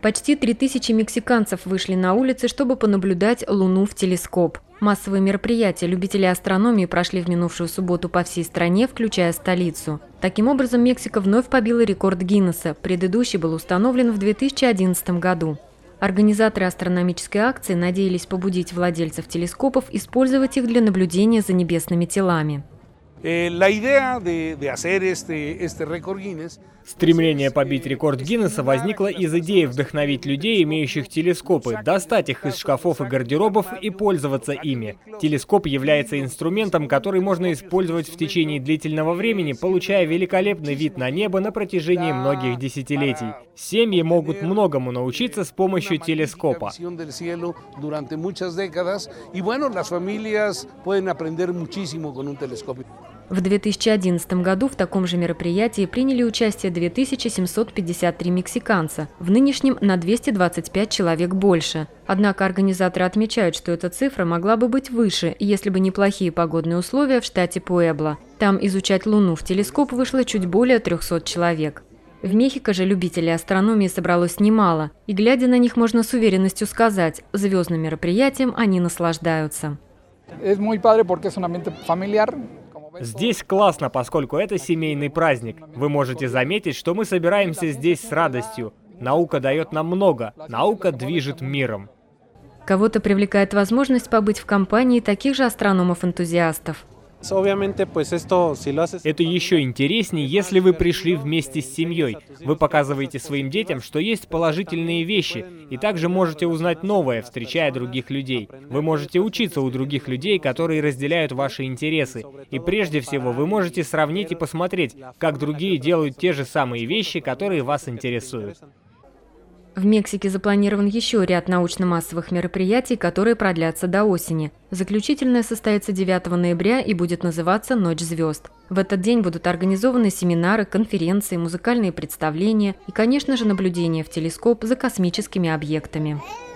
Почти 3000 мексиканцев вышли на улицы, чтобы понаблюдать Луну в телескоп. Массовые мероприятия любителей астрономии прошли в минувшую субботу по всей стране, включая столицу. Таким образом, Мексика вновь побила рекорд Гиннесса. Предыдущий был установлен в 2011 году. Организаторы астрономической акции надеялись побудить владельцев телескопов использовать их для наблюдения за небесными телами. Стремление побить рекорд Гиннесса возникло из идеи вдохновить людей, имеющих телескопы, достать их из шкафов и гардеробов и пользоваться ими. Телескоп является инструментом, который можно использовать в течение длительного времени, получая великолепный вид на небо на протяжении многих десятилетий. Семьи могут многому научиться с помощью телескопа. В 2011 году в таком же мероприятии приняли участие 2753 мексиканца, в нынешнем на 225 человек больше. Однако организаторы отмечают, что эта цифра могла бы быть выше, если бы не плохие погодные условия в штате Пуэбло. Там изучать Луну в телескоп вышло чуть более 300 человек. В Мехико же любителей астрономии собралось немало, и глядя на них можно с уверенностью сказать, звездным мероприятием они наслаждаются. Здесь классно, поскольку это семейный праздник. Вы можете заметить, что мы собираемся здесь с радостью. Наука дает нам много. Наука движет миром. Кого-то привлекает возможность побыть в компании таких же астрономов-энтузиастов. Это еще интереснее, если вы пришли вместе с семьей. Вы показываете своим детям, что есть положительные вещи, и также можете узнать новое, встречая других людей. Вы можете учиться у других людей, которые разделяют ваши интересы. И прежде всего, вы можете сравнить и посмотреть, как другие делают те же самые вещи, которые вас интересуют. В Мексике запланирован еще ряд научно-массовых мероприятий, которые продлятся до осени. Заключительное состоится 9 ноября и будет называться «Ночь звезд». В этот день будут организованы семинары, конференции, музыкальные представления и, конечно же, наблюдения в телескоп за космическими объектами.